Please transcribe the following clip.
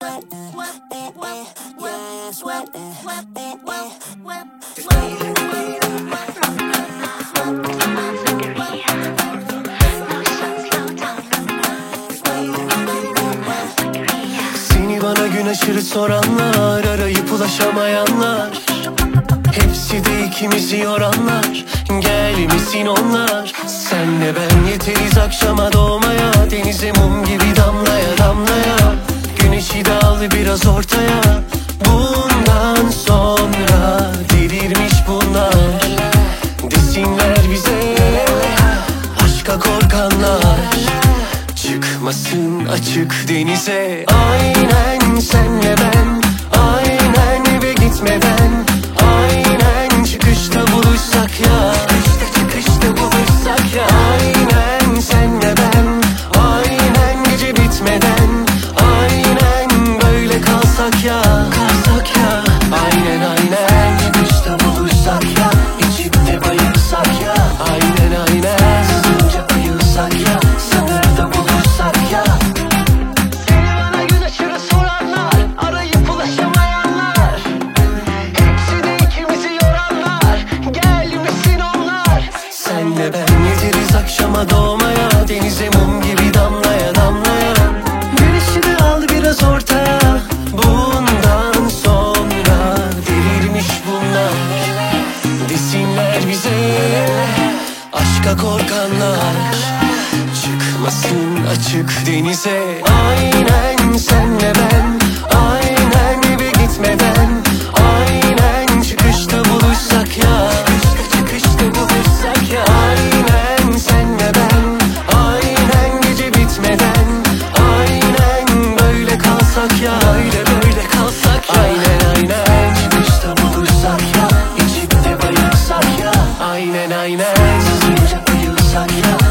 Seni bana gün aşırı soranlar, arayıp ulaşamayanlar, hepsi de ikimizi yoranlar. Gel misin onlar? Senle ben yeteriz akşama doğmaya, denize mum gibi damlaya damlaya. Güneşi de al biraz ortaya. Bundan sonra delirmiş bunlar, desinler bize aşka korkanlar. Çıkmasın açık denize. Aynen senle ben, aynen eve gitmeden, aynen çıkışta buluşsak ya, çıkışta buluşsak ya. Aynen senle ben, aynen gece bitmeden, aynen böyle kalsak ya, kalsak ya. Aynen aynen çıkışta buluşsak ya, içip de bayılsak ya. Aynen aynen sızınca ayılsak ya, sınırda buluşsak ya. Seni bana gün aşırı soranlar, arayıp ulaşamayanlar, hepsi de ikimizi yoranlar. Gel misin onlar? Senle ben yeteriz akşama doğmaya, denize mum gibi damlaya damlaya. Güneşi de al biraz ortaya. Bundan sonra delirmiş bunlar, desinler bize aşka korkanlar. Çıkmasın açık denize. Aynen senle ben, aynen eve gitmeden, aynen çıkışta buluşsak ya, çıkışta buluşsak ya. Aynen senle ben, aynen gece bitmeden, aynen böyle kalsak ya, böyle kalsak ya. Aynen aynen çıkışta buluşsak ya, içip de bayılsak ya. Aynen aynen sızınca bayılsak ya.